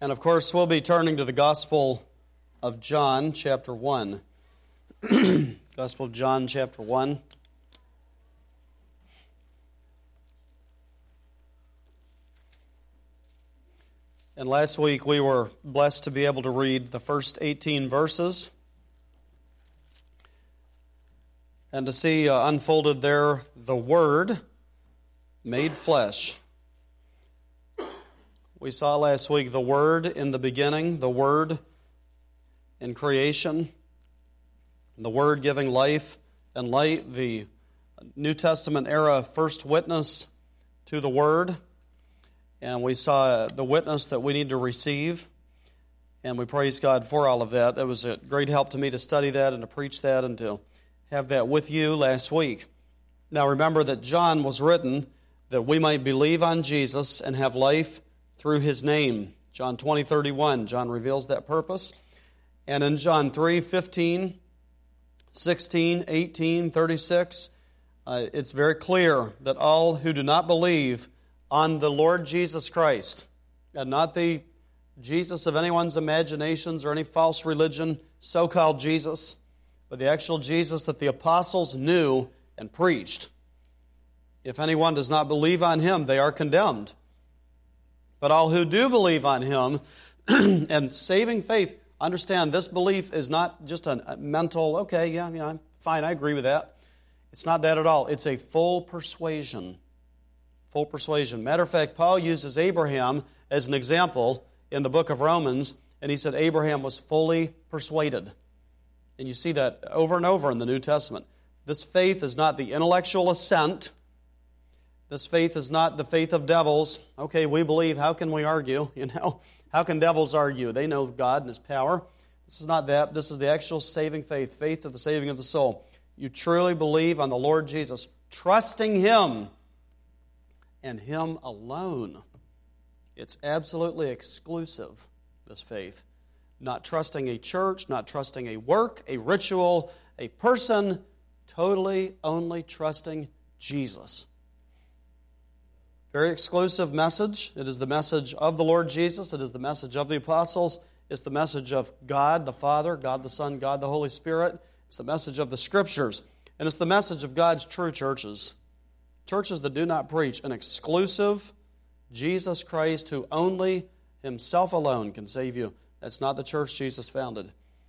And of course, we'll be turning to the Gospel of John, chapter 1. Gospel of John, chapter 1. And last week we were blessed to be able to read the first 18 verses and to see unfolded there the Word made flesh. We saw last week the Word in the beginning, the Word in creation, the Word giving life and light, the New Testament era first witness to the Word. And we saw the witness that we need to receive, and we praise God for all of that. It was a great help to me to study that and to preach that and to have that with you last week. Now remember that John was written that we might believe on Jesus and have life through His name. John 20:31, John reveals that purpose. And in John 3:15, 16, 18, 36, it's very clear that all who do not believe on the Lord Jesus Christ, and not the Jesus of anyone's imaginations or any false religion, so-called Jesus, but the actual Jesus that the apostles knew and preached. If anyone does not believe on Him, they are condemned. But all who do believe on Him and saving faith, understand this belief is not just a mental, okay, yeah, I'm fine, I agree with that. It's not that at all. It's a full persuasion. Full persuasion. Matter of fact, Paul uses Abraham as an example in the book of Romans, and he said Abraham was fully persuaded. And you see that over and over in the New Testament. This faith is not the intellectual assent. This faith is not the faith of devils. Okay, we believe, how can we argue? How can devils argue? They know God and His power. This is not that. This is the actual saving faith, faith to the saving of the soul. You truly believe on the Lord Jesus, trusting Him and Him alone. It's absolutely exclusive, this faith. Not trusting a church, not trusting a work, a ritual, a person, totally only trusting Jesus. Very exclusive message. It is the message of the Lord Jesus. It is the message of the apostles. It's the message of God the Father, God the Son, God the Holy Spirit. It's the message of the Scriptures. And it's the message of God's true churches. Churches that do not preach an exclusive Jesus Christ who only Himself alone can save you. That's not the church Jesus founded.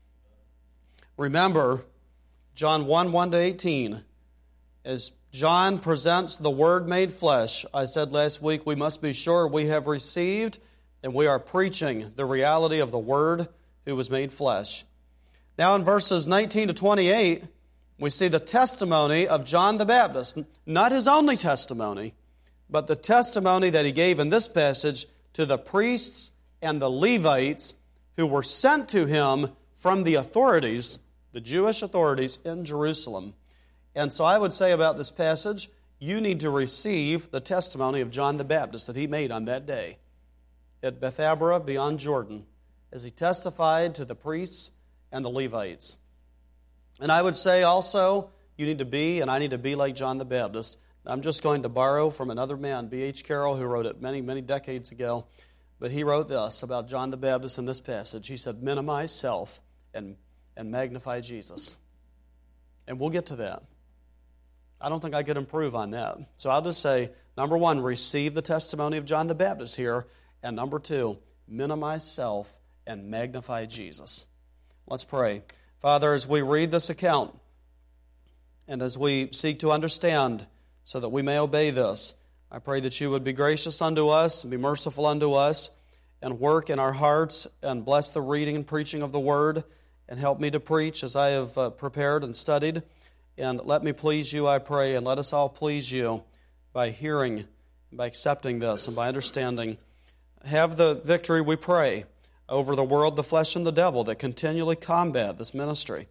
Remember, John 1:1-18, as John presents the Word made flesh, I said last week we must be sure we have received and we are preaching the reality of the Word who was made flesh. Now in verses 19-28, we see the testimony of John the Baptist, not his only testimony, but the testimony that he gave in this passage to the priests and the Levites who were sent to him from the authorities, the Jewish authorities in Jerusalem. And so I would say about this passage, you need to receive the testimony of John the Baptist that he made on that day at Bethabara beyond Jordan as he testified to the priests and the Levites. And I would say also, you need to be, and I need to be like John the Baptist. I'm just going to borrow from another man, B.H. Carroll, who wrote it many, many decades ago. But he wrote this about John the Baptist in this passage. He said, minimize self and magnify Jesus. And we'll get to that. I don't think I could improve on that. So I'll just say, number one, receive the testimony of John the Baptist here. And number two, minimize self and magnify Jesus. Let's pray. Father, as we read this account, and as we seek to understand so that we may obey this, I pray that you would be gracious unto us, and be merciful unto us, and work in our hearts, and bless the reading and preaching of the Word, and help me to preach as I have prepared and studied. And let me please you, I pray, and let us all please you by hearing, by accepting this, and by understanding. Have the victory, we pray, over the world, the flesh, and the devil that continually combat this ministry.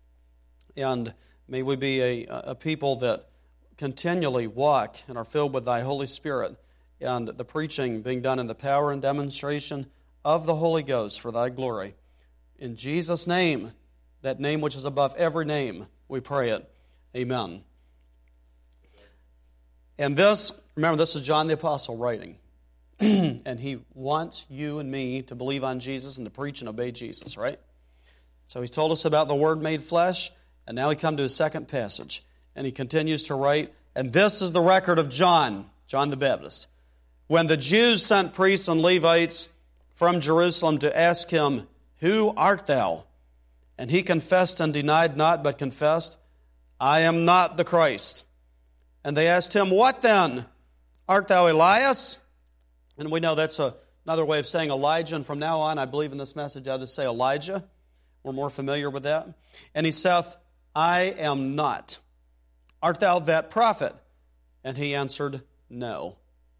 And may we be a people that continually walk and are filled with Thy Holy Spirit, and the preaching being done in the power and demonstration of the Holy Ghost for Thy glory. In Jesus' name, that name which is above every name, we pray it. Amen. And this, remember, this is John the Apostle writing. And he wants you and me to believe on Jesus and to preach and obey Jesus, right? So he's told us about the Word made flesh, and now we come to his second passage. And he continues to write, and this is the record of John the Baptist. When the Jews sent priests and Levites from Jerusalem to ask him, "Who art thou?" And he confessed and denied not, but confessed, "I am not the Christ." And they asked him, "What then? Art thou Elias?" And we know that's another way of saying Elijah. And from now on, I believe in this message, I'll just say Elijah. We're more familiar with that. And he saith, "I am not. Art thou that prophet?" And he answered, "No."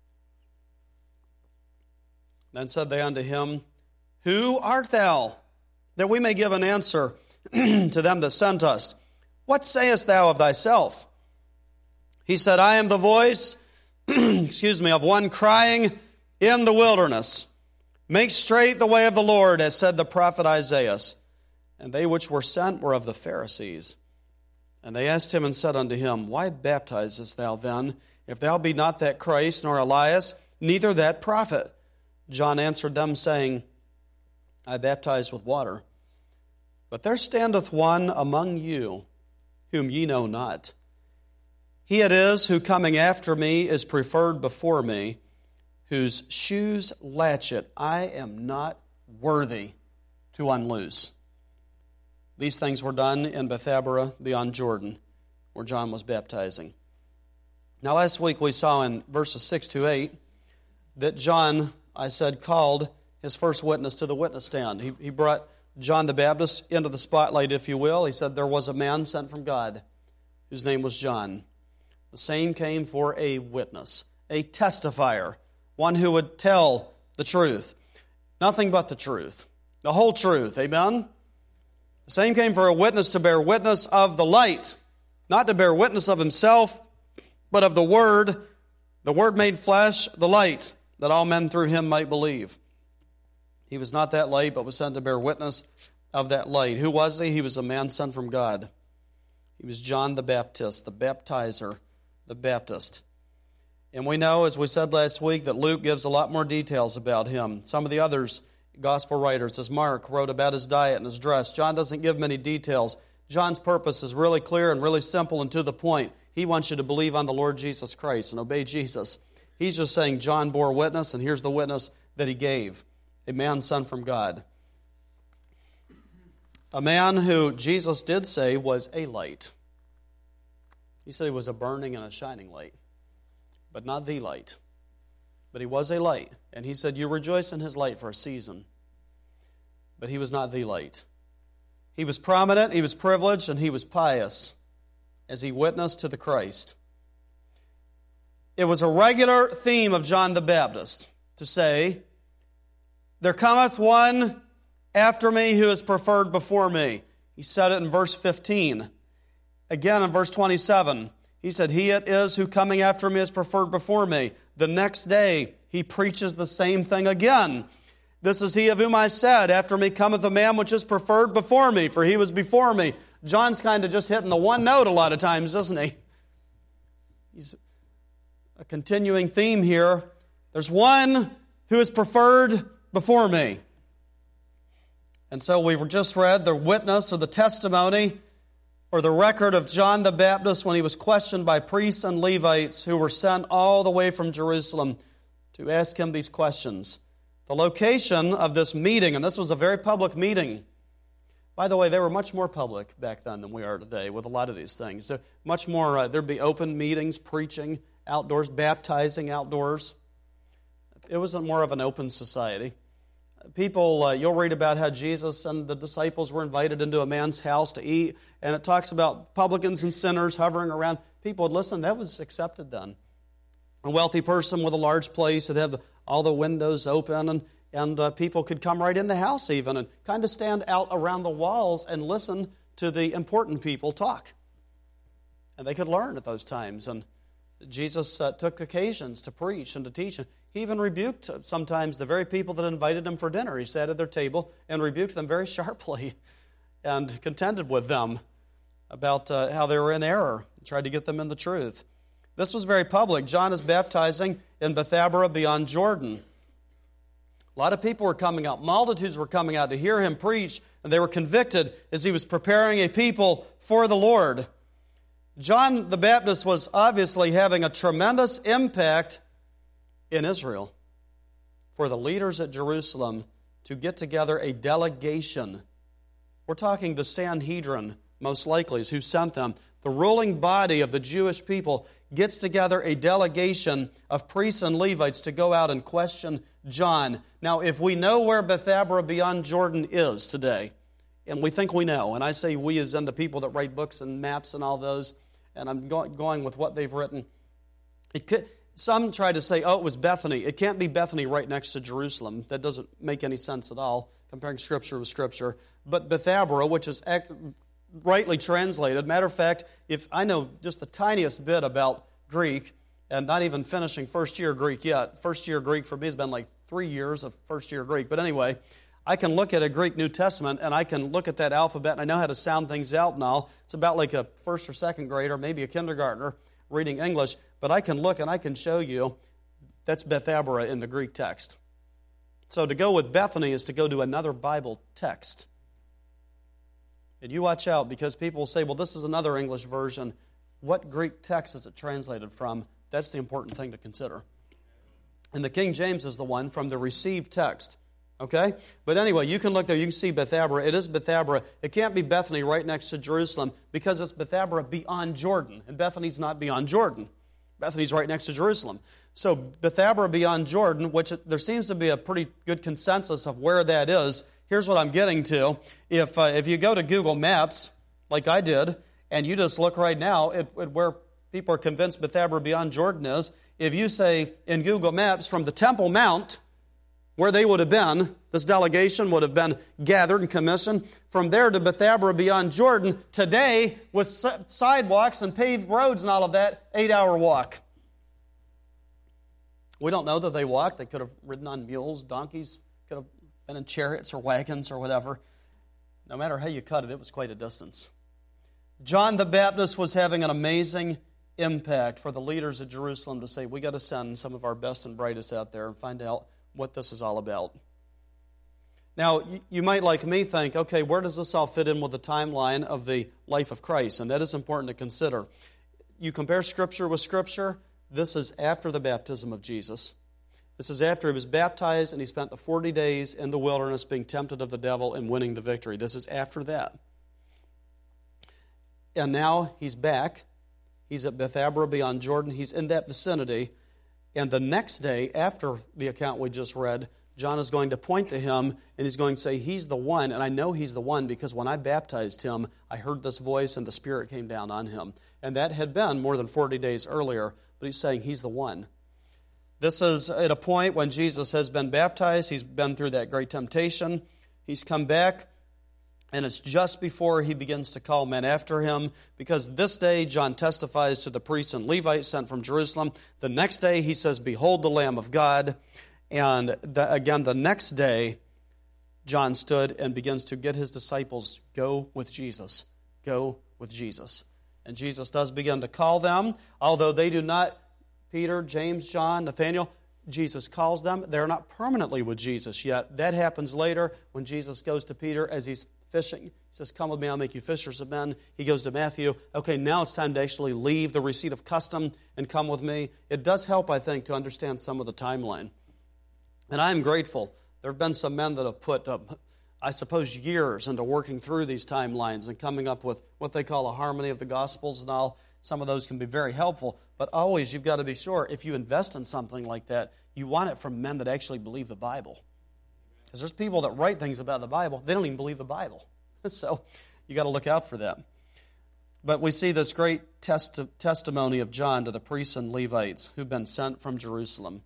Then said they unto him, "Who art thou? That we may give an answer to them that sent us. What sayest thou of thyself?" He said, "I am the voice of one crying in the wilderness, make straight the way of the Lord, as said the prophet Isaiah. And they which were sent were of the Pharisees. And they asked him and said unto him, Why baptizest thou then, if thou be not that Christ, nor Elias, neither that prophet? John answered them, saying, I baptize with water. But there standeth one among you, whom ye know not. He it is who coming after me is preferred before me, whose shoes latchet I am not worthy to unloose. These things were done in Bethabara beyond Jordan, where John was baptizing. Now last week we saw in verses 6 to 8 that John, I said, called his first witness to the witness stand. He brought John the Baptist into the spotlight, if you will. He said there was a man sent from God whose name was John. The same came for a witness, a testifier, one who would tell the truth. Nothing but the truth. The whole truth. Amen? The same came for a witness to bear witness of the light, not to bear witness of himself, but of the Word made flesh, the light, that all men through him might believe. He was not that light, but was sent to bear witness of that light. Who was he? He was a man sent from God. He was John the Baptist, the baptizer, the Baptist. And we know, as we said last week, that Luke gives a lot more details about him. Some of the others, gospel writers, as Mark wrote about his diet and his dress. John doesn't give many details. John's purpose is really clear and really simple and to the point. He wants you to believe on the Lord Jesus Christ and obey Jesus. He's just saying John bore witness, and here's the witness that he gave. A man sent from God. A man who Jesus did say was a light. He said he was a burning and a shining light, but not the light. But he was a light, and he said, you rejoice in his light for a season. But he was not the light. He was prominent, he was privileged, and he was pious as he witnessed to the Christ. It was a regular theme of John the Baptist to say, there cometh one after me who is preferred before me. He said it in verse 15. Again in verse 27, he said, he it is who coming after me is preferred before me. The next day, he preaches the same thing again. This is he of whom I said, after me cometh a man which is preferred before me, for he was before me. John's kind of just hitting the one note a lot of times, isn't he? He's a continuing theme here. There's one who is preferred before me. And so we've just read the witness or the testimony or the record of John the Baptist when he was questioned by priests and Levites who were sent all the way from Jerusalem to ask him these questions. The location of this meeting, and this was a very public meeting. By the way, they were much more public back then than we are today with a lot of these things. So much more, there'd be open meetings, preaching outdoors, baptizing outdoors. It wasn't more of an open society. People, you'll read about how Jesus and the disciples were invited into a man's house to eat, and it talks about publicans and sinners hovering around. People would listen. That was accepted then. A wealthy person with a large place would have all the windows open, and people could come right in the house even and kind of stand out around the walls and listen to the important people talk. And they could learn at those times. And Jesus took occasions to preach and to teach. And he even rebuked sometimes the very people that invited him for dinner. He sat at their table and rebuked them very sharply and contended with them about how they were in error, tried to get them in the truth. This was very public. John is baptizing in Bethabara beyond Jordan. A lot of people were coming out. Multitudes were coming out to hear him preach, and they were convicted as he was preparing a people for the Lord. John the Baptist was obviously having a tremendous impact in Israel for the leaders at Jerusalem to get together a delegation. We're talking the Sanhedrin, most likely, is who sent them. The ruling body of the Jewish people gets together a delegation of priests and Levites to go out and question John. Now, if we know where Bethabara beyond Jordan is today, and we think we know, and I say we as in the people that write books and maps and all those, and I'm going with what they've written. Some try to say, it was Bethany. It can't be Bethany right next to Jerusalem. That doesn't make any sense at all, comparing Scripture with Scripture. But Bethabara, which is rightly translated. Matter of fact, if I know just the tiniest bit about Greek, and not even finishing first-year Greek yet. First-year Greek for me has been like 3 years of first-year Greek. But anyway, I can look at a Greek New Testament, and I can look at that alphabet, and I know how to sound things out and all. It's about like a first or second grader, maybe a kindergartner, reading English. But I can look, and I can show you that's Bethabara in the Greek text. So to go with Bethany is to go to another Bible text. And you watch out, because people will say, well, this is another English version. What Greek text is it translated from? That's the important thing to consider. And the King James is the one from the received text. Okay? But anyway, you can look there. You can see Bethabara. It is Bethabara. It can't be Bethany right next to Jerusalem because it's Bethabara beyond Jordan. And Bethany's not beyond Jordan. Bethany's right next to Jerusalem. So Bethabara beyond Jordan, which there seems to be a pretty good consensus of where that is. Here's what I'm getting to. If you go to Google Maps, like I did, and you just look right now at where people are convinced Bethabara beyond Jordan is, if you say in Google Maps from the Temple Mount, where they would have been, this delegation would have been gathered and commissioned, from there to Bethabara beyond Jordan, today, with sidewalks and paved roads and all of that, 8-hour walk. We don't know that they walked. They could have ridden on mules, donkeys, could have been in chariots or wagons or whatever. No matter how you cut it, it was quite a distance. John the Baptist was having an amazing impact for the leaders at Jerusalem to say, we got to send some of our best and brightest out there and find out what this is all about. Now, you might, like me, think, okay, where does this all fit in with the timeline of the life of Christ? And that is important to consider. You compare Scripture with Scripture, this is after the baptism of Jesus. This is after he was baptized and he spent the 40 days in the wilderness being tempted of the devil and winning the victory. This is after that. And now he's back. He's at Bethabara beyond Jordan. He's in that vicinity. And the next day, after the account we just read, John is going to point to him and he's going to say, he's the one. And I know he's the one because when I baptized him, I heard this voice and the Spirit came down on him. And that had been more than 40 days earlier. But he's saying he's the one. This is at a point when Jesus has been baptized. He's been through that great temptation. He's come back. And it's just before he begins to call men after him, because this day John testifies to the priests and Levites sent from Jerusalem. The next day he says, behold the Lamb of God. And again, the next day, John stood and begins to get his disciples, go with Jesus. Go with Jesus. And Jesus does begin to call them, although they do not, Peter, James, John, Nathaniel, Jesus calls them. They're not permanently with Jesus yet. That happens later when Jesus goes to Peter as he's fishing. He says, come with me, I'll make you fishers of men. He goes to Matthew. Okay, now it's time to actually leave the receipt of custom and come with me. It does help, I think, to understand some of the timeline. And I'm grateful. There have been some men that have put, I suppose, years into working through these timelines and coming up with what they call a harmony of the Gospels and all. Some of those can be very helpful. But always, you've got to be sure, if you invest in something like that, you want it from men that actually believe the Bible. Because there's people that write things about the Bible, they don't even believe the Bible. So you got to look out for them. But we see this great testimony of John to the priests and Levites who've been sent from Jerusalem.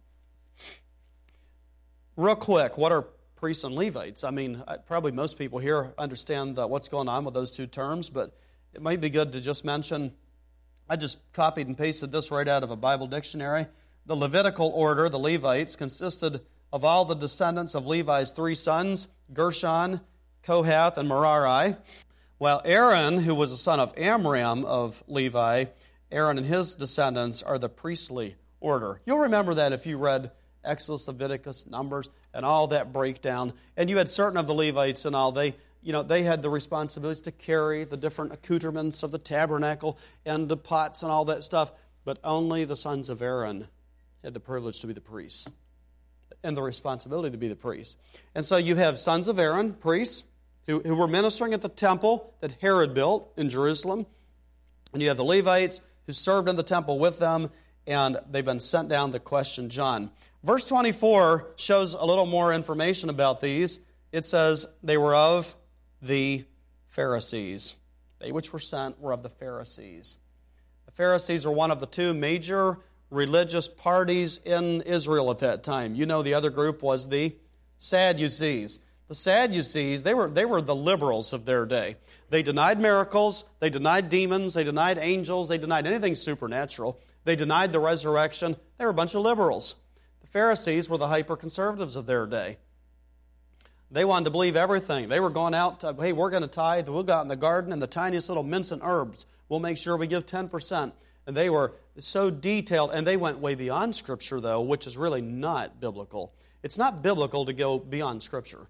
Real quick, what are priests and Levites? I mean, probably most people here understand what's going on with those two terms, but it might be good to just mention, I just copied and pasted this right out of a Bible dictionary. The Levitical order, the Levites, consisted of all the descendants of Levi's 3 sons, Gershon, Kohath, and Merari. While Aaron, who was the son of Amram of Levi, Aaron and his descendants are the priestly order. You'll remember that if you read Exodus, Leviticus, Numbers. and all that breakdown. And you had certain of the Levites and all, they had the responsibilities to carry the different accoutrements of the tabernacle and the pots and all that stuff, but only the sons of Aaron had the privilege to be the priests and the responsibility to be the priests. And so you have sons of Aaron, priests, who were ministering at the temple that Herod built in Jerusalem. And you have the Levites who served in the temple with them, and they've been sent down to question John. Verse 24 shows a little more information about these. It says, they were of the Pharisees. They which were sent were of the Pharisees. The Pharisees are one of the two major religious parties in Israel at that time. You know, the other group was the Sadducees. The Sadducees, they were the liberals of their day. They denied miracles, they denied demons, they denied angels, they denied anything supernatural. They denied the resurrection. They were a bunch of liberals. The Pharisees were the hyper-conservatives of their day. They wanted to believe everything. They were going out, hey, we're going to tithe. We'll go out in the garden and the tiniest little mints and herbs. We'll make sure we give 10%. And they were so detailed, and they went way beyond Scripture, though, which is really not biblical. It's not biblical to go beyond Scripture.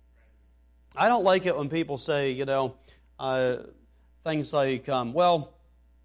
I don't like it when people say, things like, I want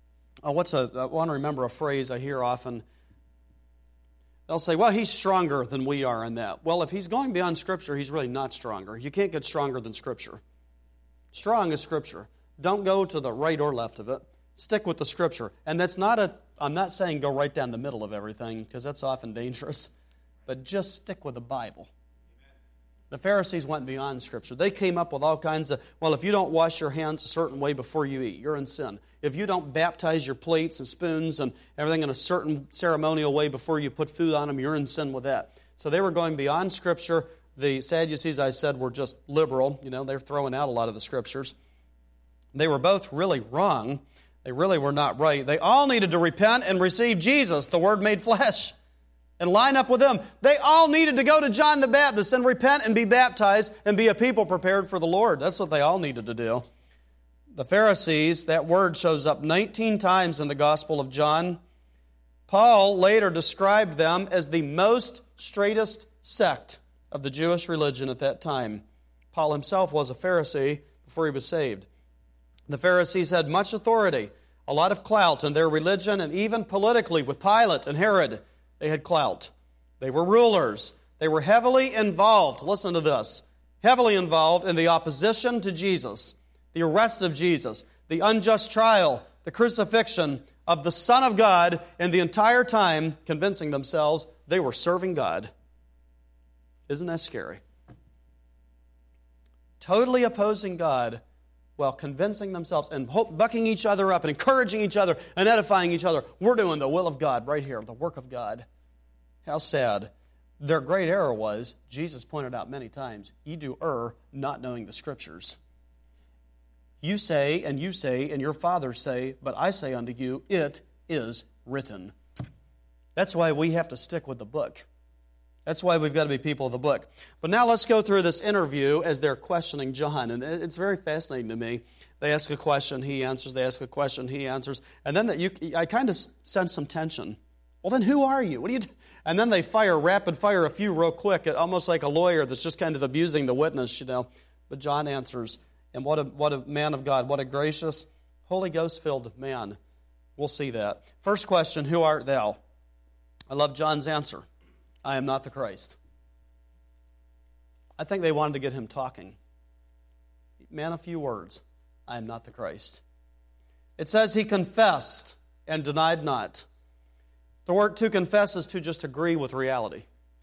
to remember a phrase I hear often. They'll say, well, he's stronger than we are in that. Well, if he's going beyond Scripture, he's really not stronger. You can't get stronger than Scripture. Strong is Scripture. Don't go to the right or left of it. Stick with the Scripture. And I'm not saying go right down the middle of everything, because that's often dangerous. But just stick with the Bible. The Pharisees went beyond Scripture. They came up with all kinds of, well, if you don't wash your hands a certain way before you eat, you're in sin. If you don't baptize your plates and spoons and everything in a certain ceremonial way before you put food on them, you're in sin with that. So they were going beyond Scripture. The Sadducees, I said, were just liberal. They're throwing out a lot of the Scriptures. They were both really wrong. They really were not right. They all needed to repent and receive Jesus, the Word made flesh, and line up with Him. They all needed to go to John the Baptist and repent and be baptized and be a people prepared for the Lord. That's what they all needed to do. The Pharisees, that word shows up 19 times in the Gospel of John. Paul later described them as the most straightest sect of the Jewish religion at that time. Paul himself was a Pharisee before he was saved. The Pharisees had much authority, a lot of clout in their religion, and even politically with Pilate and Herod. They had clout. They were rulers. They were heavily involved, listen to this, heavily involved in the opposition to Jesus, the arrest of Jesus, the unjust trial, the crucifixion of the Son of God, and the entire time convincing themselves they were serving God. Isn't that scary? Totally opposing God while convincing themselves and bucking each other up and encouraging each other and edifying each other. We're doing the will of God right here, the work of God. How sad. Their great error was, Jesus pointed out many times, ye do err not knowing the Scriptures. You say, and your fathers say, but I say unto you, it is written. That's why we have to stick with the book. That's why we've got to be people of the book. But now let's go through this interview as they're questioning John. And it's very fascinating to me. They ask a question, he answers. They ask a question, he answers. And then I kind of sense some tension. Well, then who are you? What do you do? And then they rapid fire a few real quick, almost like a lawyer that's just kind of abusing the witness, But John answers. And what a man of God, what a gracious, Holy Ghost-filled man. We'll see that. First question, who art thou? I love John's answer. I am not the Christ. I think they wanted to get him talking. Man, a few words. I am not the Christ. It says he confessed and denied not. The word to confess is to just agree with reality.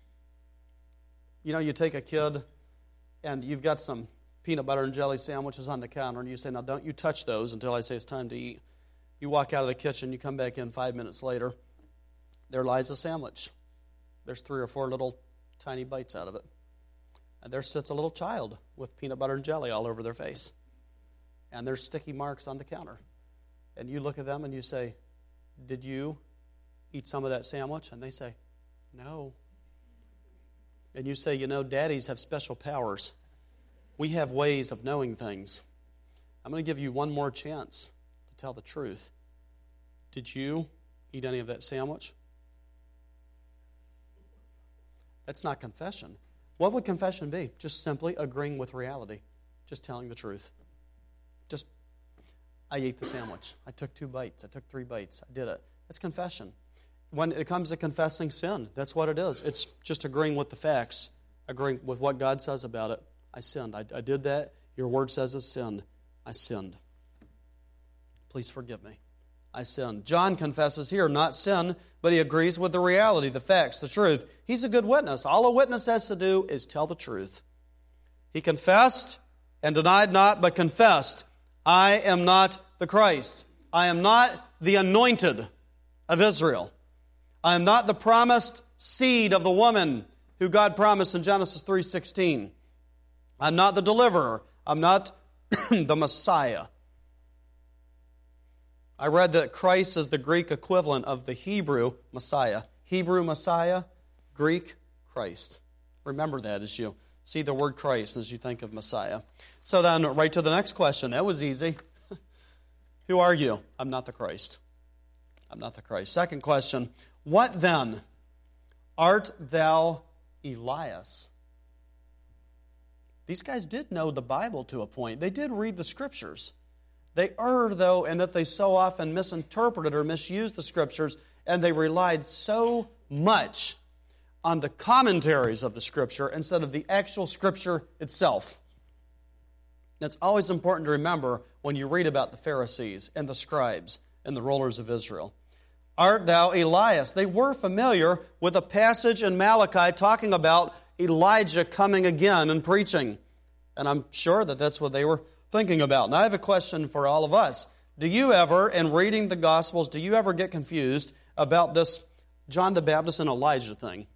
You take a kid and you've got some peanut butter and jelly sandwiches on the counter and you say, now don't you touch those until I say it's time to eat. You walk out of the kitchen, you come back in 5 minutes later, there lies a sandwich. There's 3 or 4 little tiny bites out of it. And there sits a little child with peanut butter and jelly all over their face. And there's sticky marks on the counter. And you look at them and you say, did you eat some of that sandwich? And they say, no. And you say, daddies have special powers. We have ways of knowing things. I'm going to give you one more chance to tell the truth. Did you eat any of that sandwich? That's not confession. What would confession be? Just simply agreeing with reality. Just telling the truth. Just, I ate the sandwich. I took 2 bites. I took 3 bites. I did it. That's confession. When it comes to confessing sin, that's what it is. It's just agreeing with the facts, agreeing with what God says about it. I sinned. I did that. Your word says I sinned. I sinned. Please forgive me. I sinned. John confesses here, not sin, but he agrees with the reality, the facts, the truth. He's a good witness. All a witness has to do is tell the truth. He confessed and denied not, but confessed, I am not the Christ. I am not the anointed of Israel. I am not the promised seed of the woman who God promised in Genesis 3:16. I'm not the deliverer. I'm not the Messiah. I read that Christ is the Greek equivalent of the Hebrew Messiah. Hebrew Messiah, Greek Christ. Remember that as you see the word Christ, as you think of Messiah. So then, right to the next question. That was easy. Who are you? I'm not the Christ. I'm not the Christ. Second question. What then? Art thou Elias? These guys did know the Bible to a point. They did read the Scriptures. They erred, though, in that they so often misinterpreted or misused the Scriptures, and they relied so much on the commentaries of the Scripture instead of the actual Scripture itself. That's always important to remember when you read about the Pharisees and the scribes and the rulers of Israel. Art thou Elias? They were familiar with a passage in Malachi talking about Elijah coming again and preaching. And I'm sure that that's what they were thinking about. Now I have a question for all of us. Do you ever, in reading the Gospels, do you ever get confused about this John the Baptist and Elijah thing?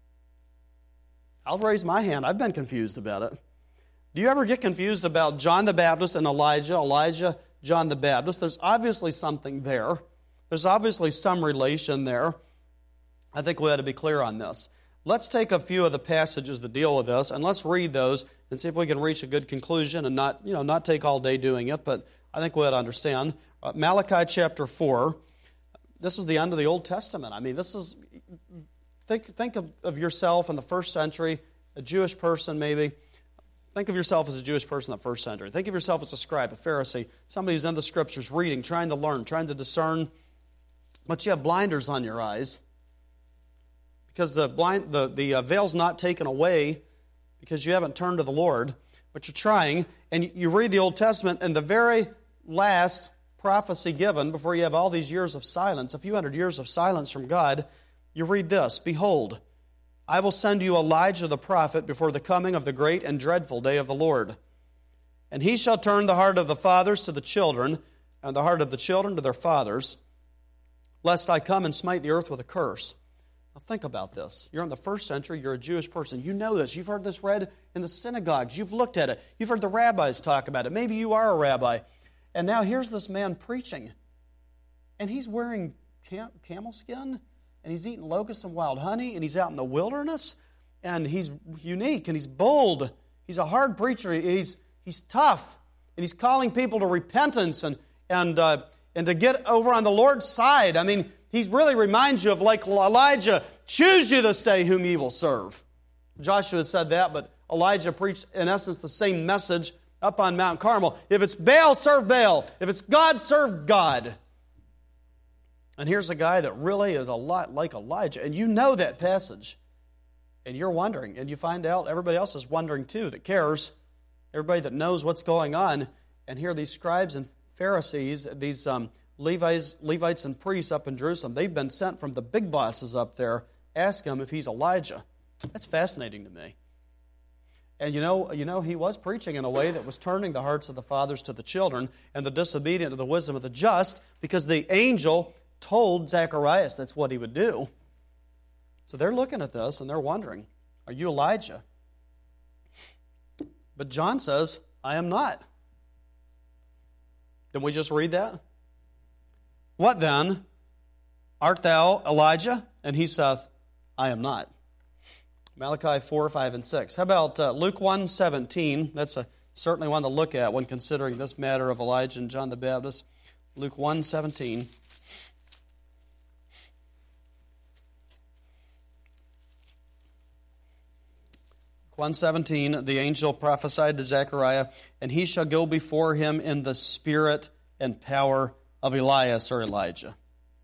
I'll raise my hand. I've been confused about it. Do you ever get confused about John the Baptist and Elijah, John the Baptist? There's obviously something there. There's obviously some relation there. I think we ought to be clear on this. Let's take a few of the passages that deal with this, and let's read those and see if we can reach a good conclusion and not take all day doing it, but I think we ought to understand. Malachi chapter 4, this is the end of the Old Testament. I mean, this is, think of yourself in the first century, a Jewish person maybe. Think of yourself as a Jewish person in the first century. Think of yourself as a scribe, a Pharisee, somebody who's in the Scriptures, reading, trying to learn, trying to discern, but you have blinders on your eyes because the veil's not taken away because you haven't turned to the Lord, but you're trying, and you read the Old Testament, and the very last prophecy given before you have all these years of silence, a few hundred years of silence from God, you read this, Behold, I will send you Elijah the prophet before the coming of the great and dreadful day of the Lord. And he shall turn the heart of the fathers to the children, and the heart of the children to their fathers, lest I come and smite the earth with a curse. Now think about this. You're in the first century, you're a Jewish person. You know this. You've heard this read in the synagogues. You've looked at it. You've heard the rabbis talk about it. Maybe you are a rabbi. And now here's this man preaching. And he's wearing camel skin, and he's eating locusts and wild honey, and he's out in the wilderness, and he's unique, and he's bold. He's a hard preacher. He's tough, and he's calling people to repentance and to get over on the Lord's side. I mean, he really reminds you of like Elijah, choose you this day whom ye will serve. Joshua said that, but Elijah preached, in essence, the same message up on Mount Carmel. If it's Baal, serve Baal. If it's God, serve God. And here's a guy that really is a lot like Elijah. And you know that passage. And you're wondering. And you find out everybody else is wondering too that cares. Everybody that knows what's going on. And here these scribes and Pharisees, these Levites and priests up in Jerusalem, they've been sent from the big bosses up there, ask him if he's Elijah. That's fascinating to me. And you know, he was preaching in a way that was turning the hearts of the fathers to the children and the disobedient to the wisdom of the just, because the angel told Zacharias that's what he would do. So they're looking at this and they're wondering, are you Elijah? But John says, I am not. Didn't we just read that? What then? Art thou Elijah? And he saith, I am not. Malachi 4, 5, and 6. How about Luke 1:17? That's certainly one to look at when considering this matter of Elijah and John the Baptist. Luke 1:17. 1:17, the angel prophesied to Zechariah, and he shall go before him in the spirit and power of Elias or Elijah.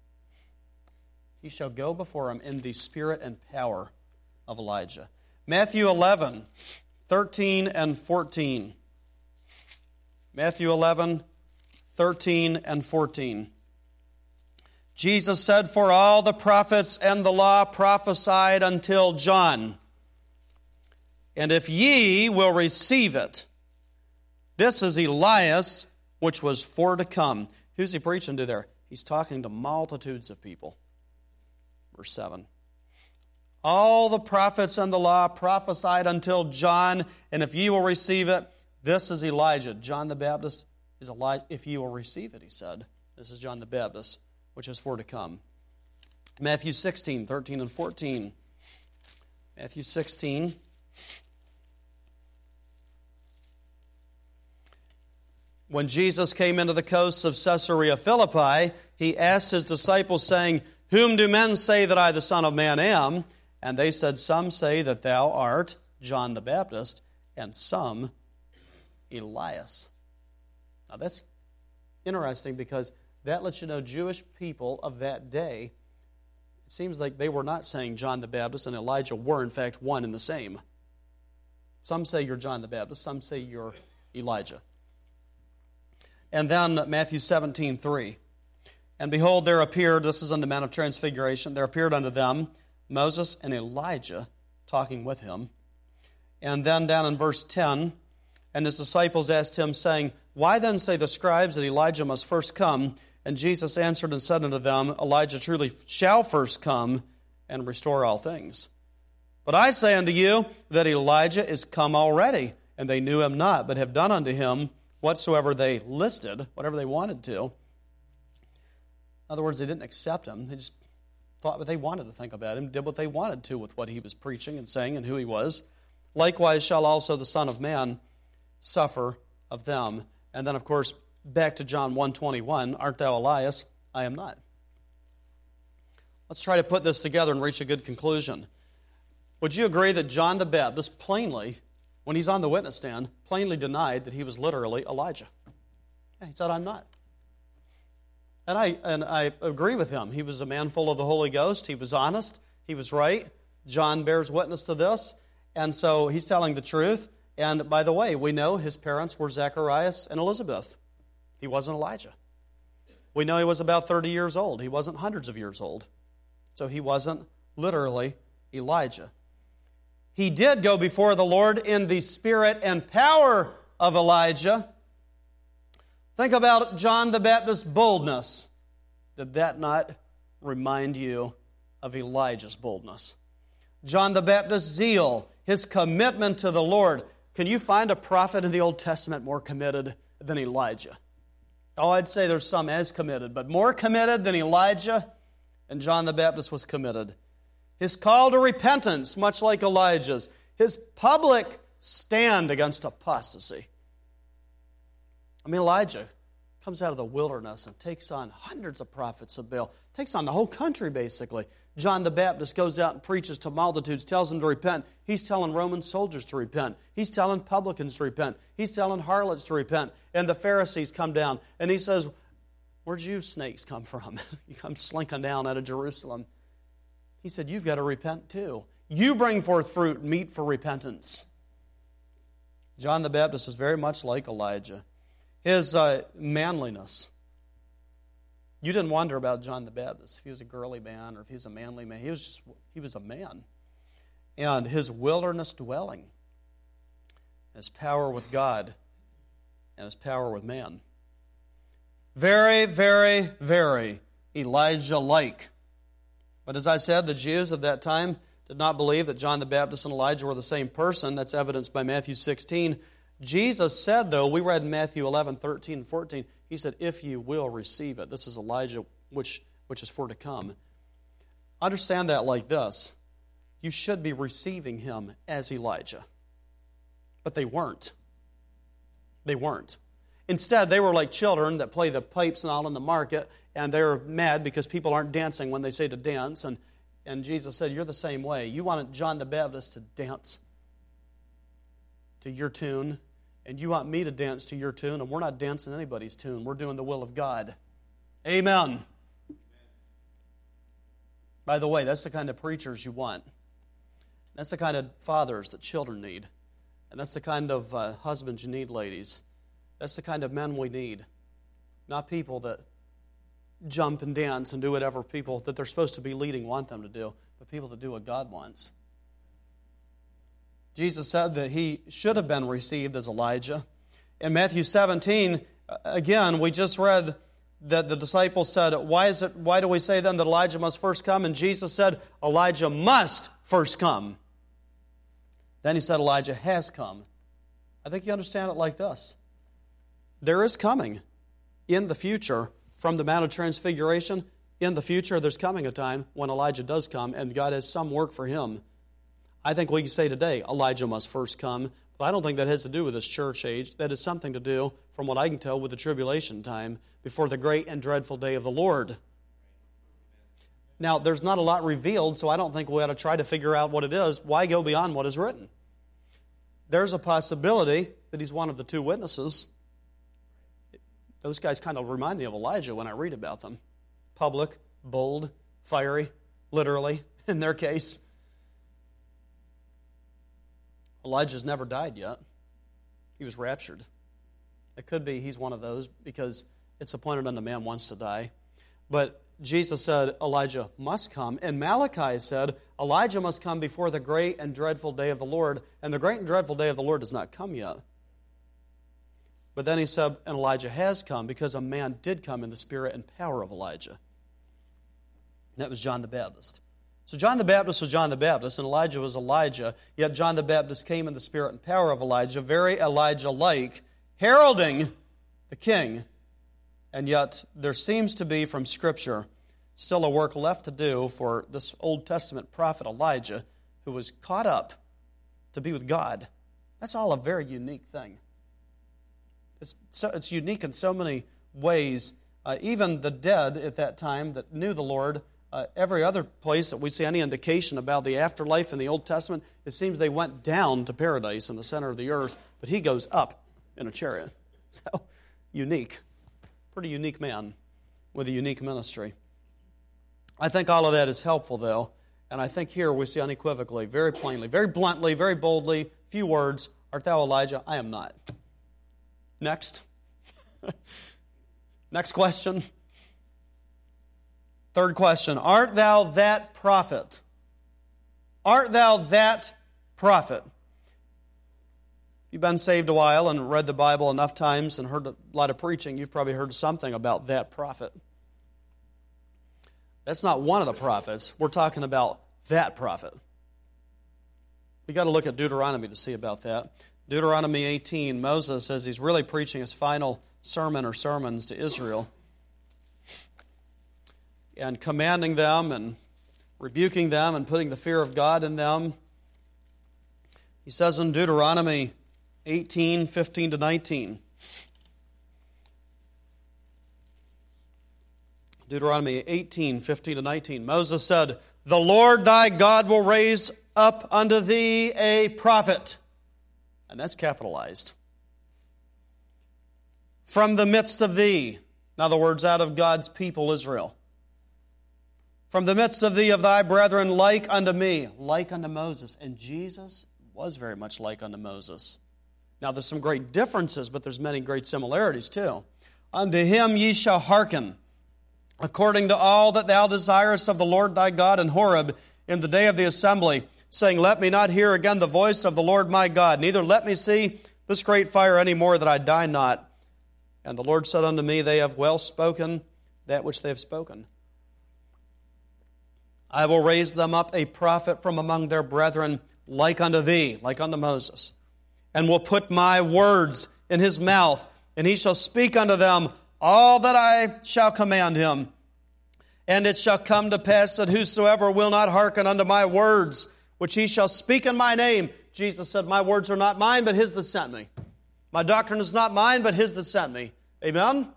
He shall go before him in the spirit and power of Elijah. Matthew 11:13 and 14. Matthew 11:13 and 14. Jesus said, "For all the prophets and the law prophesied until John. And if ye will receive it, this is Elias, which was for to come." Who's he preaching to there? He's talking to multitudes of people. Verse 7. All the prophets and the law prophesied until John, and if ye will receive it, this is Elijah. John the Baptist is Elijah. If ye will receive it, he said. This is John the Baptist, which is for to come. Matthew 16:13 and 14. Matthew 16. When Jesus came into the coasts of Caesarea Philippi, he asked his disciples, saying, "Whom do men say that I, the Son of Man, am?" And they said, "Some say that thou art John the Baptist, and some Elias." Now that's interesting because that lets you know Jewish people of that day, it seems like they were not saying John the Baptist and Elijah were in fact one and the same. Some say you're John the Baptist, some say you're Elijah. And then Matthew 17:3. And behold, there appeared, this is on the Mount of Transfiguration, there appeared unto them Moses and Elijah talking with him. And then down in verse 10, and his disciples asked him, saying, "Why then say the scribes that Elijah must first come?" And Jesus answered and said unto them, "Elijah truly shall first come and restore all things. But I say unto you that Elijah is come already, and they knew him not, but have done unto him whatsoever they listed," whatever they wanted to. In other words, they didn't accept him. They just thought what they wanted to think about him, did what they wanted to with what he was preaching and saying and who he was. "Likewise shall also the Son of Man suffer of them." And then, of course, back to John 1:21, "Art thou Elias? I am not." Let's try to put this together and reach a good conclusion. Would you agree that John the Baptist plainly, when he's on the witness stand, plainly denied that he was literally Elijah? Yeah, he said, "I'm not." And I agree with him. He was a man full of the Holy Ghost. He was honest. He was right. John bears witness to this. And so he's telling the truth. And by the way, we know his parents were Zacharias and Elizabeth. He wasn't Elijah. We know he was about 30 years old. He wasn't hundreds of years old. So he wasn't literally Elijah. He did go before the Lord in the spirit and power of Elijah. Think about John the Baptist's boldness. Did that not remind you of Elijah's boldness? John the Baptist's zeal, his commitment to the Lord. Can you find a prophet in the Old Testament more committed than Elijah? Oh, I'd say there's some as committed, but more committed than Elijah, and John the Baptist was committed. His call to repentance, much like Elijah's. His public stand against apostasy. I mean, Elijah comes out of the wilderness and takes on hundreds of prophets of Baal, takes on the whole country, basically. John the Baptist goes out and preaches to multitudes, tells them to repent. He's telling Roman soldiers to repent. He's telling publicans to repent. He's telling harlots to repent. And the Pharisees come down, and he says, "Where'd you snakes come from? You come slinking down out of Jerusalem." He said, "You've got to repent too. You bring forth fruit, meat for repentance." John the Baptist is very much like Elijah. His manliness. You didn't wonder about John the Baptist, if he was a girly man or if he was a manly man. He was a man. And his wilderness dwelling, his power with God, and his power with man. Very, very, very Elijah-like. But as I said, the Jews of that time did not believe that John the Baptist and Elijah were the same person. That's evidenced by Matthew 16. Jesus said, though, we read in Matthew 11:13 and 14, he said, "If you will receive it." This is Elijah, which is for to come. Understand that like this. You should be receiving him as Elijah. But they weren't. They weren't. Instead, they were like children that play the pipes and all in the market, and they're mad because people aren't dancing when they say to dance. And Jesus said, "You're the same way. You wanted John the Baptist to dance. to your tune, and you want me to dance to your tune, and we're not dancing anybody's tune. We're doing the will of God. Amen. By the way, that's the kind of preachers you want. That's the kind of fathers that children need. And that's the kind of husbands you need, ladies. That's the kind of men we need. Not people that jump and dance and do whatever people that they're supposed to be leading want them to do, but people that do what God wants. Jesus said that he should have been received as Elijah. In Matthew 17, again, we just read that the disciples said, why do we say then that Elijah must first come? And Jesus said, Elijah must first come. Then he said, Elijah has come. I think you understand it like this. There is coming in the future from the Mount of Transfiguration. In the future, there's coming a time when Elijah does come, and God has some work for him. I think we can say today, Elijah must first come, but I don't think that has to do with this church age. That is something to do, from what I can tell, with the tribulation time before the great and dreadful day of the Lord. Now, there's not a lot revealed, so I don't think we ought to try to figure out what it is. Why go beyond what is written? There's a possibility that he's one of the two witnesses. Those guys kind of remind me of Elijah when I read about them. Public, bold, fiery, literally, in their case. Elijah's never died yet. He was raptured. It could be he's one of those because it's appointed unto man once to die. But Jesus said Elijah must come. And Malachi said Elijah must come before the great and dreadful day of the Lord. And the great and dreadful day of the Lord has not come yet. But then he said, and Elijah has come because a man did come in the spirit and power of Elijah. And that was John the Baptist. So John the Baptist was John the Baptist, and Elijah was Elijah. Yet John the Baptist came in the spirit and power of Elijah, very Elijah-like, heralding the king. And yet there seems to be, from Scripture, still a work left to do for this Old Testament prophet Elijah, who was caught up to be with God. That's all a very unique thing. It's unique in so many ways. Even the dead at that time that knew the Lord, every other place that we see any indication about the afterlife in the Old Testament, it seems they went down to paradise in the center of the earth, but he goes up in a chariot. So, unique. Pretty unique man with a unique ministry. I think all of that is helpful, though, and I think here we see unequivocally, very plainly, very bluntly, very boldly, few words, art thou Elijah? I am not. Next. Next question. Third question. Art thou that prophet? Art thou that prophet? If you've been saved a while and read the Bible enough times and heard a lot of preaching, you've probably heard something about that prophet. That's not one of the prophets. We're talking about that prophet. We've got to look at Deuteronomy to see about that. Deuteronomy 18, Moses, as he's really preaching his final sermon or sermons to Israel, and commanding them and rebuking them and putting the fear of God in them. He says in Deuteronomy 18, 15 to 19. Deuteronomy 18, 15 to 19. Moses said, the Lord thy God will raise up unto thee a prophet. And that's capitalized. From the midst of thee. In other words, out of God's people, Israel. From the midst of thee, of thy brethren, like unto me, like unto Moses. And Jesus was very much like unto Moses. Now, there's some great differences, but there's many great similarities, too. Unto him ye shall hearken, according to all that thou desirest of the Lord thy God in Horeb, in the day of the assembly, saying, let me not hear again the voice of the Lord my God, neither let me see this great fire any more, that I die not. And the Lord said unto me, they have well spoken that which they have spoken. I will raise them up a prophet from among their brethren, like unto thee, like unto Moses, and will put my words in his mouth, and he shall speak unto them all that I shall command him. And it shall come to pass that whosoever will not hearken unto my words, which he shall speak in my name. Jesus said, my words are not mine, but his that sent me. My doctrine is not mine, but his that sent me. Amen?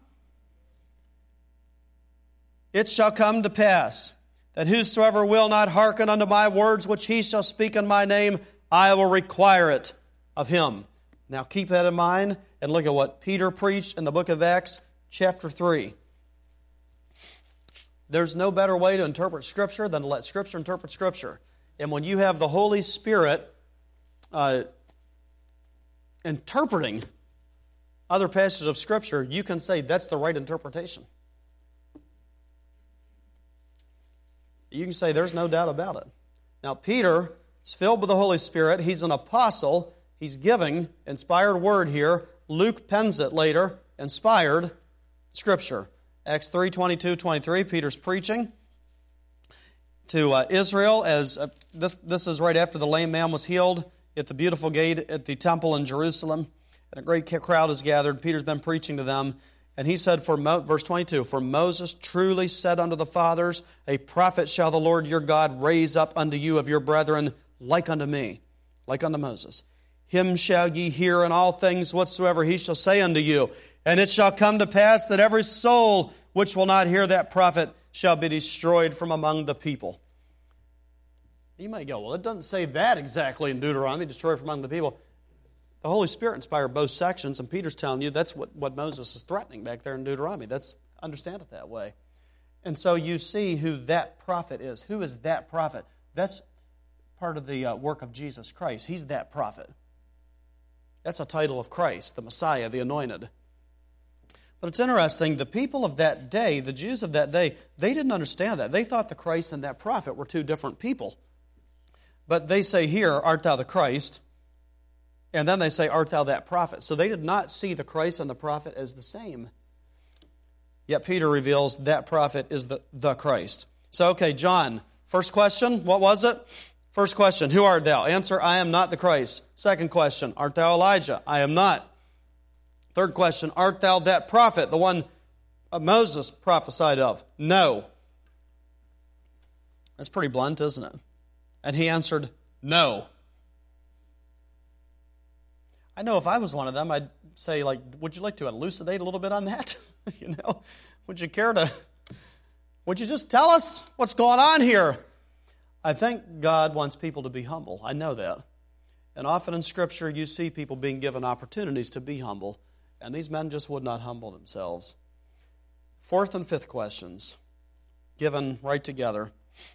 It shall come to pass that whosoever will not hearken unto my words, which he shall speak in my name, I will require it of him. Now keep that in mind and look at what Peter preached in the book of Acts, chapter 3. There's no better way to interpret Scripture than to let Scripture interpret Scripture. And when you have the Holy Spirit interpreting other passages of Scripture, you can say that's the right interpretation. You can say there's no doubt about it. Now, Peter is filled with the Holy Spirit. He's an apostle. He's giving inspired word here. Luke pens it later, inspired Scripture. Acts 3:22-23, Peter's preaching to Israel. As this is right after the lame man was healed at the beautiful gate at the temple in Jerusalem. And a great crowd is gathered. Peter's been preaching to them. And he said, verse 22, "For Moses truly said unto the fathers, a prophet shall the Lord your God raise up unto you of your brethren like unto me," like unto Moses. "Him shall ye hear in all things whatsoever he shall say unto you. And it shall come to pass that every soul which will not hear that prophet shall be destroyed from among the people." You might go, well, it doesn't say that exactly in Deuteronomy, destroyed from among the people. The Holy Spirit inspired both sections, and Peter's telling you that's what Moses is threatening back there in Deuteronomy. Understand it that way. And so you see who that prophet is. Who is that prophet? That's part of the work of Jesus Christ. He's that prophet. That's a title of Christ, the Messiah, the Anointed. But it's interesting, the people of that day, the Jews of that day, they didn't understand that. They thought the Christ and that prophet were two different people. But they say here, "Art thou the Christ?" And then they say, "Art thou that prophet?" So they did not see the Christ and the prophet as the same. Yet Peter reveals that prophet is the Christ. So, okay, John, first question, what was it? First question, who art thou? Answer, I am not the Christ. Second question, art thou Elijah? I am not. Third question, art thou that prophet, the one Moses prophesied of? No. That's pretty blunt, isn't it? And he answered, no. I know if I was one of them, I'd say, would you like to elucidate a little bit on that? Would you care to, would you just tell us what's going on here? I think God wants people to be humble. I know that. And often in Scripture, you see people being given opportunities to be humble, and these men just would not humble themselves. Fourth and fifth questions, given right together.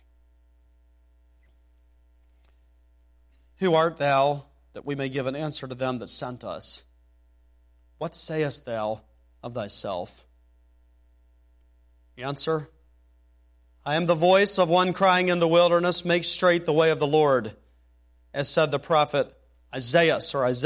Who art thou, that we may give an answer to them that sent us? What sayest thou of thyself? Answer, I am the voice of one crying in the wilderness, make straight the way of the Lord, as said the prophet Isaiah.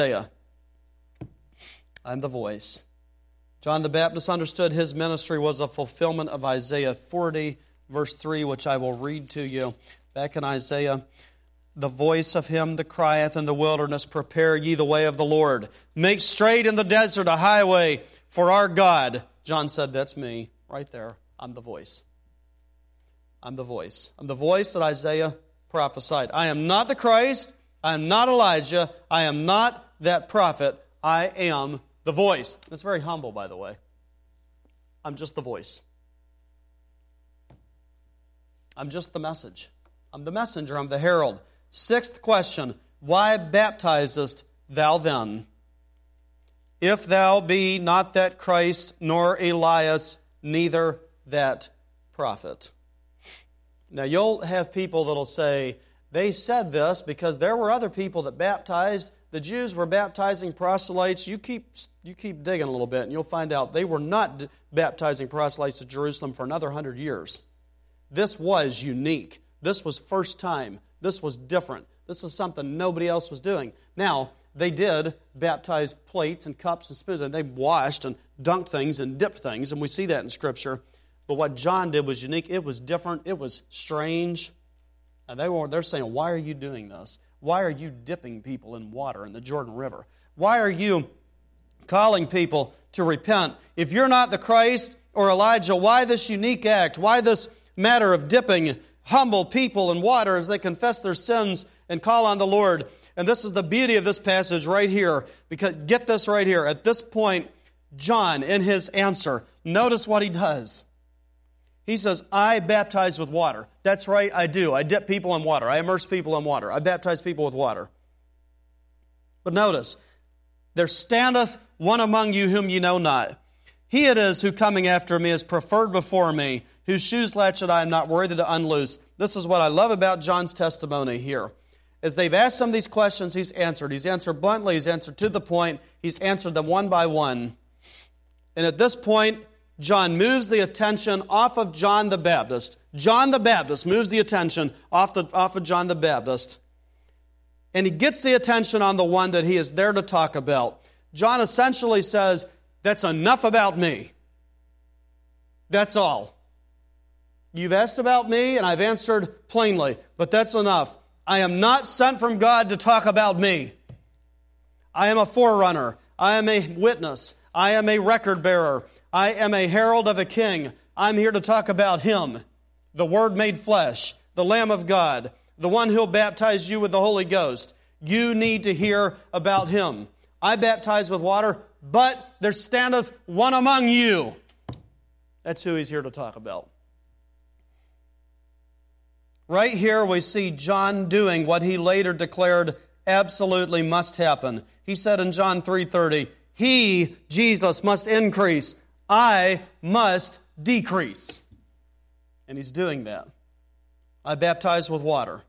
I am the voice. John the Baptist understood his ministry was a fulfillment of Isaiah 40, verse 3, which I will read to you. Back in Isaiah, the voice of him that crieth in the wilderness, prepare ye the way of the Lord. Make straight in the desert a highway for our God. John said, that's me, right there. I'm the voice. I'm the voice. I'm the voice that Isaiah prophesied. I am not the Christ. I am not Elijah. I am not that prophet. I am the voice. That's very humble, by the way. I'm just the voice. I'm just the message. I'm the messenger. I'm the herald. Sixth question, why baptizest thou then? If thou be not that Christ, nor Elias, neither that prophet. Now you'll have people that'll say, they said this because there were other people that baptized. The Jews were baptizing proselytes. You keep digging a little bit and you'll find out they were not baptizing proselytes at Jerusalem for another 100 years. This was unique. This was first time. This was different. This is something nobody else was doing. Now, they did baptize plates and cups and spoons, and they washed and dunked things and dipped things, and we see that in Scripture. But what John did was unique. It was different. It was strange. And they're saying, why are you doing this? Why are you dipping people in water in the Jordan River? Why are you calling people to repent? If you're not the Christ or Elijah, why this unique act? Why this matter of dipping humble people in water as they confess their sins and call on the Lord? And this is the beauty of this passage right here. Because get this right here. At this point, John, in his answer, notice what he does. He says, I baptize with water. That's right, I do. I dip people in water. I immerse people in water. I baptize people with water. But notice, there standeth one among you whom ye know not. He it is who coming after me is preferred before me, whose shoes latchet I am not worthy to unloose. This is what I love about John's testimony here. As they've asked him these questions, he's answered. He's answered bluntly. He's answered to the point. He's answered them one by one. And at this point, John moves the attention off of John the Baptist. John the Baptist moves the attention off of John the Baptist. And he gets the attention on the one that he is there to talk about. John essentially says, that's enough about me. That's all. You've asked about me, and I've answered plainly, but that's enough. I am not sent from God to talk about me. I am a forerunner. I am a witness. I am a record bearer. I am a herald of a king. I'm here to talk about Him, the Word made flesh, the Lamb of God, the one who'll baptize you with the Holy Ghost. You need to hear about Him. I baptize with water, but there standeth one among you. That's who he's here to talk about. Right here we see John doing what he later declared absolutely must happen. He said in John 3:30, He, Jesus, must increase. I must decrease. And he's doing that. I baptize with water.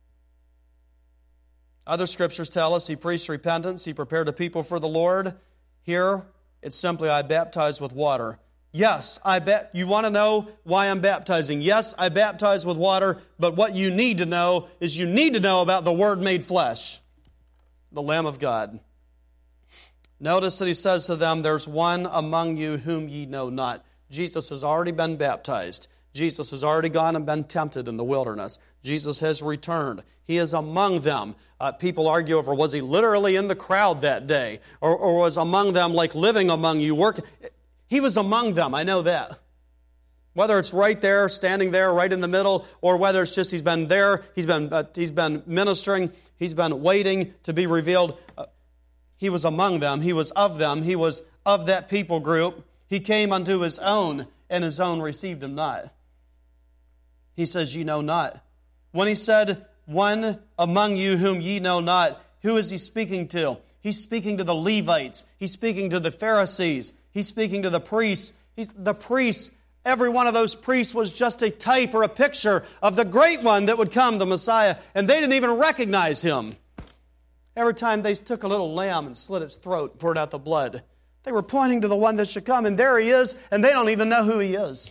Other scriptures tell us he preached repentance. He prepared a people for the Lord. Here, it's simply, I baptize with water. Yes, you want to know why I'm baptizing. Yes, I baptize with water, but what you need to know is you need to know about the Word made flesh, the Lamb of God. Notice that he says to them, there's one among you whom ye know not. Jesus has already been baptized. Jesus has already gone and been tempted in the wilderness. Jesus has returned. He is among them. People argue over, was he literally in the crowd that day? Or was among them like living among you, working? He was among them, I know that. Whether it's right there, standing there, right in the middle, or whether it's just he's been there, he's been ministering, he's been waiting to be revealed. He was among them, he was of them, he was of that people group. He came unto his own, and his own received him not. He says, ye know not. When he said, one among you whom ye know not, who is he speaking to? He's speaking to the Levites. He's speaking to the Pharisees. He's speaking to the priests. The priests, every one of those priests was just a type or a picture of the great one that would come, the Messiah, and they didn't even recognize him. Every time they took a little lamb and slit its throat and poured out the blood, they were pointing to the one that should come, and there he is, and they don't even know who he is.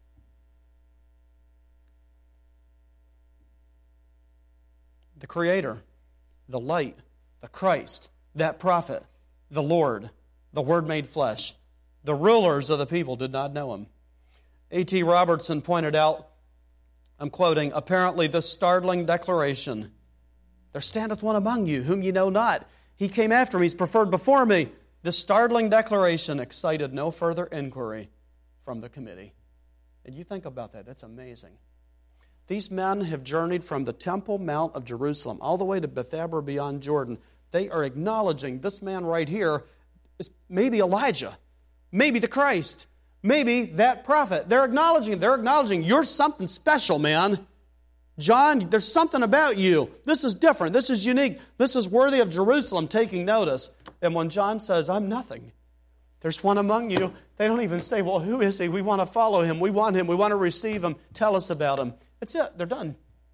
The Creator, the light, the Christ, that prophet, the Lord, the Word made flesh. The rulers of the people did not know him. A.T. Robertson pointed out, I'm quoting, apparently this startling declaration, there standeth one among you whom ye know not. He came after me, he's preferred before me. This startling declaration excited no further inquiry from the committee. And you think about that, that's amazing. These men have journeyed from the Temple Mount of Jerusalem all the way to Bethabara beyond Jordan. They are acknowledging this man right here is maybe Elijah, maybe the Christ, maybe that prophet. They're acknowledging you're something special, man. John, there's something about you. This is different. This is unique. This is worthy of Jerusalem taking notice. And when John says, I'm nothing, there's one among you, they don't even say, well, who is he? We want to follow him. We want to receive him. Tell us about him. That's it. They're done.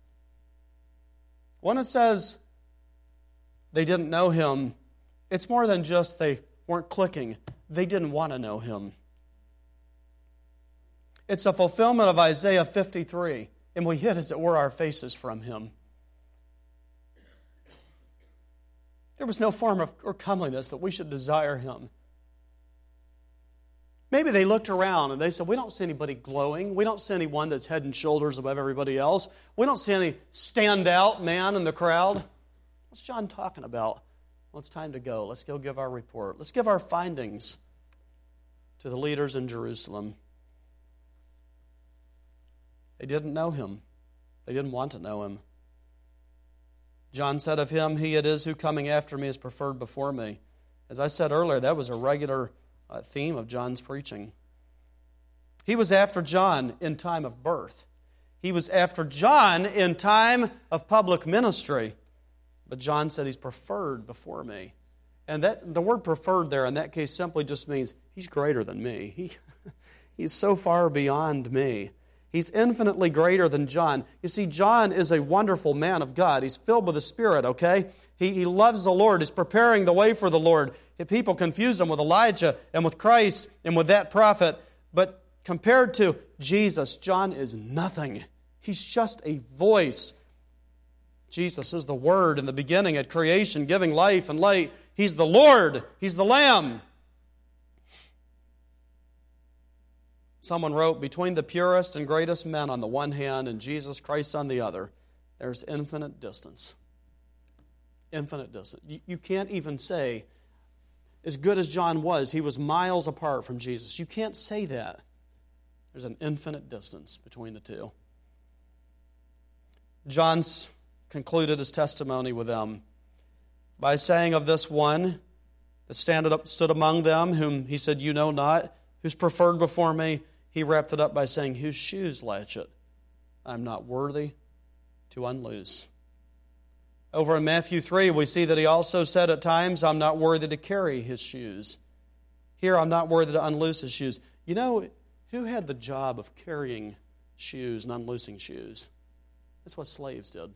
When it says they didn't know him, it's more than just they weren't clicking. They didn't want to know him. It's a fulfillment of Isaiah 53, and we hid, as it were, our faces from him. There was no form of or comeliness that we should desire him. Maybe they looked around and they said, we don't see anybody glowing. We don't see anyone that's head and shoulders above everybody else. We don't see any standout man in the crowd. What's John talking about? Well, it's time to go. Let's go give our report. Let's give our findings to the leaders in Jerusalem. They didn't know him. They didn't want to know him. John said of him, he it is who coming after me is preferred before me. As I said earlier, that was a regular theme of John's preaching. He was after John in time of birth. He was after John in time of public ministry. But John said he's preferred before me. And that the word preferred there in that case simply just means he's greater than me. He's so far beyond me. He's infinitely greater than John. You see, John is a wonderful man of God. He's filled with the Spirit, okay? He loves the Lord. He's preparing the way for the Lord. People confuse him with Elijah and with Christ and with that prophet. But compared to Jesus, John is nothing. He's just a voice. Jesus is the Word in the beginning at creation, giving life and light. He's the Lord. He's the Lamb. Someone wrote, between the purest and greatest men on the one hand and Jesus Christ on the other, there's infinite distance. Infinite distance. You can't even say, as good as John was, he was miles apart from Jesus. You can't say that. There's an infinite distance between the two. John's concluded his testimony with them by saying of this one that stood among them, whom he said, you know not, who's preferred before me, he wrapped it up by saying, whose shoes latch it? I'm not worthy to unloose. Over in Matthew 3, we see that he also said at times, I'm not worthy to carry his shoes. Here, I'm not worthy to unloose his shoes. You know, who had the job of carrying shoes and unloosing shoes? That's what slaves did.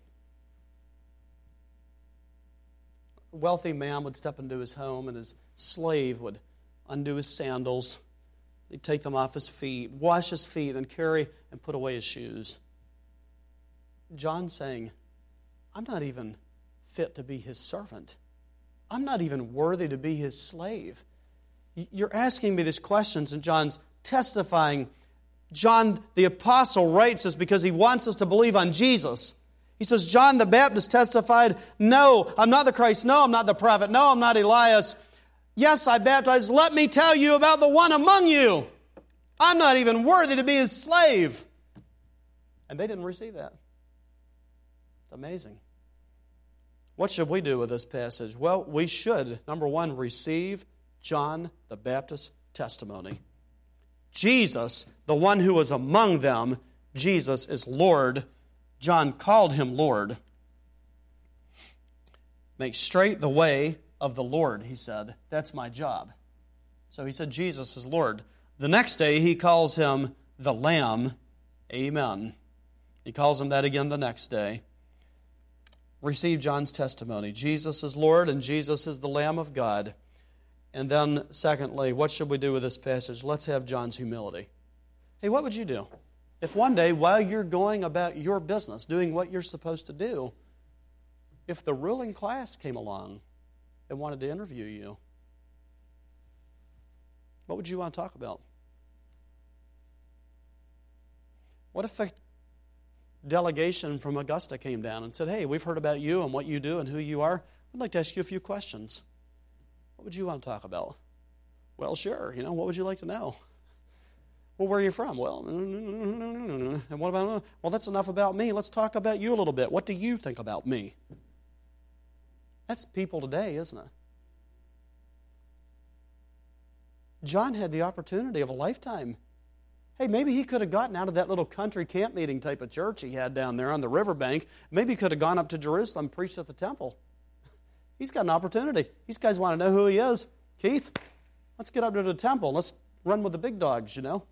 A wealthy man would step into his home and his slave would undo his sandals. He'd take them off his feet, wash his feet, and carry and put away his shoes. John's saying, I'm not even fit to be his servant. I'm not even worthy to be his slave. You're asking me these questions, and John's testifying. John the Apostle writes this because he wants us to believe on Jesus. He says, John the Baptist testified, no, I'm not the Christ. No, I'm not the prophet. No, I'm not Elias. Yes, I baptize. Let me tell you about the one among you. I'm not even worthy to be his slave. And they didn't receive that. It's amazing. What should we do with this passage? Well, we should, number one, receive John the Baptist's testimony. Jesus, the one who was among them, Jesus is Lord. John called him Lord. Make straight the way of the Lord, he said. That's my job. So he said Jesus is Lord. The next day he calls him the Lamb. Amen. He calls him that again the next day. Receive John's testimony. Jesus is Lord and Jesus is the Lamb of God. And then, secondly, what should we do with this passage? Let's have John's humility. Hey, what would you do if one day, while you're going about your business, doing what you're supposed to do, if the ruling class came along and wanted to interview you? What would you want to talk about? What if a delegation from Augusta came down and said, hey, we've heard about you and what you do and who you are. I'd like to ask you a few questions. What would you want to talk about? Well, sure. What would you like to know? Well, where are you from? Well, and what about, well, that's enough about me. Let's talk about you a little bit. What do you think about me? That's people today, isn't it? John had the opportunity of a lifetime. Hey, maybe he could have gotten out of that little country camp meeting type of church he had down there on the riverbank. Maybe he could have gone up to Jerusalem and preached at the temple. He's got an opportunity. These guys want to know who he is. Keith, let's get up to the temple. Let's run with the big dogs, No,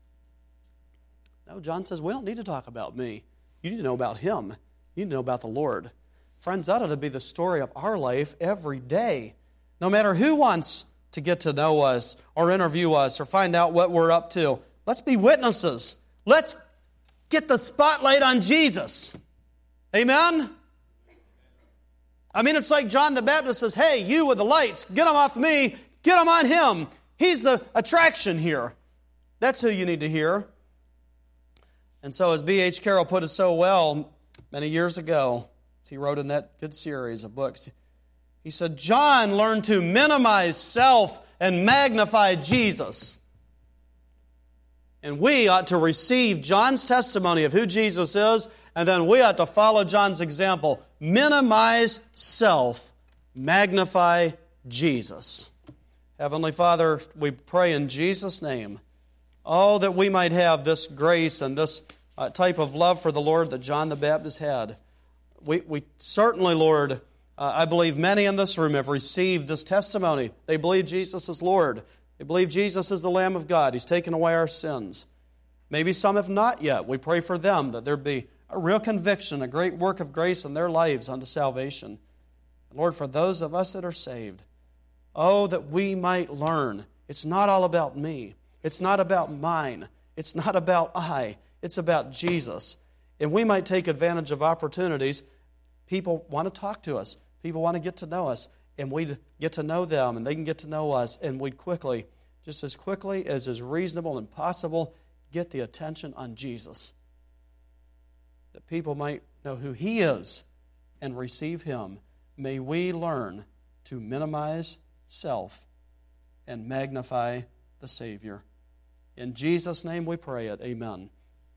John says, we don't need to talk about me. You need to know about him. You need to know about the Lord. Friends, that ought to be the story of our life every day. No matter who wants to get to know us or interview us or find out what we're up to, let's be witnesses. Let's get the spotlight on Jesus. Amen? It's like John the Baptist says, hey, you with the lights, get them off me, get them on him. He's the attraction here. That's who you need to hear. And so as B.H. Carroll put it so well many years ago, as he wrote in that good series of books, he said, John learned to minimize self and magnify Jesus. And we ought to receive John's testimony of who Jesus is, and then we ought to follow John's example. Minimize self, magnify Jesus. Heavenly Father, we pray in Jesus' name, that we might have this grace and this type of love for the Lord that John the Baptist had. We certainly, Lord, I believe many in this room have received this testimony. They believe Jesus is Lord. They believe Jesus is the Lamb of God. He's taken away our sins. Maybe some have not yet. We pray for them that there be a real conviction, a great work of grace in their lives unto salvation. Lord, for those of us that are saved, oh, that we might learn. It's not all about me. It's not about mine. It's not about I. It's about Jesus. And we might take advantage of opportunities. People want to talk to us. People want to get to know us. And we'd get to know them, and they can get to know us. And we'd quickly, just as quickly as is reasonable and possible, get the attention on Jesus. That people might know who He is and receive Him. May we learn to minimize self and magnify the Savior. In Jesus' name we pray it. Amen.